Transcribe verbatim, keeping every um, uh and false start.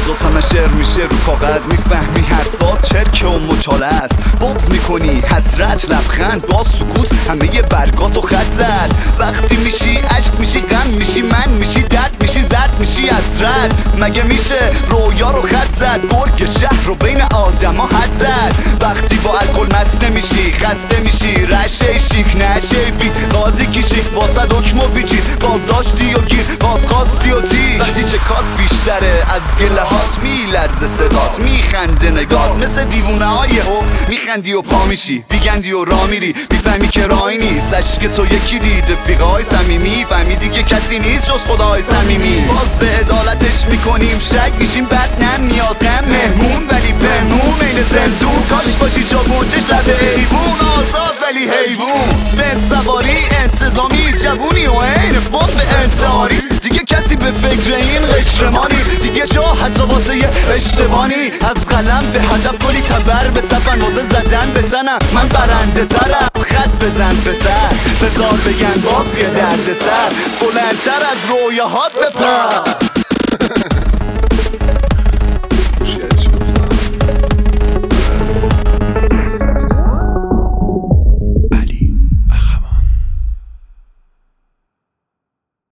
لحظات همه شعر میشه رو کاغذ، میفهمی حرفات چرکه و مچاله است. بغض میکنی حسرت لبخند باز سکوت، همه ی برگاتو خط زد. وقتی میشی عشق میشی غم میشی من میشی درد میشی زرد میشی حسرت. مگه میشه رویا رو خط زد، گرگ شهر رو بین آدما حد زد. وقتی با الکل مست نمیشی خسته میشی، رشه شیک نشه بی قاضی کشی واسه دکمو پیچید، بازداشتی و گیر بازخواستی و تیر. وقتی چکات بیشتره از گله هات میلرزه صدات، میخنده نگات مثل دیوونه های هو، میخندی و پا میشی بیگندی و را میری، میفهمی که راهی نیست عشق تو یکی دید رفیقای صمیمی، فهمیدی که کسی نیست جز خدای صمیمی. باز به عدالتش میکنیم شک میشیم بد نمیاد غم مهمون، ولی پنهون این زندون کاش باشی جا گنجش لب ایوون، آزاد ولی حیوون. به سواری انتظامی جوونی و عین باد به انتحاری، دیگه کسی به فکر این قشرمانی، دیگه جا حتی واسه یه اشتبانی. از قلم به هدف گلی تبر به صفن واسه زدن به تنم، من برنده ترم. خط بزن به سر بزار بگن باز یه درد سر، بلندتر از رویاهات بپر.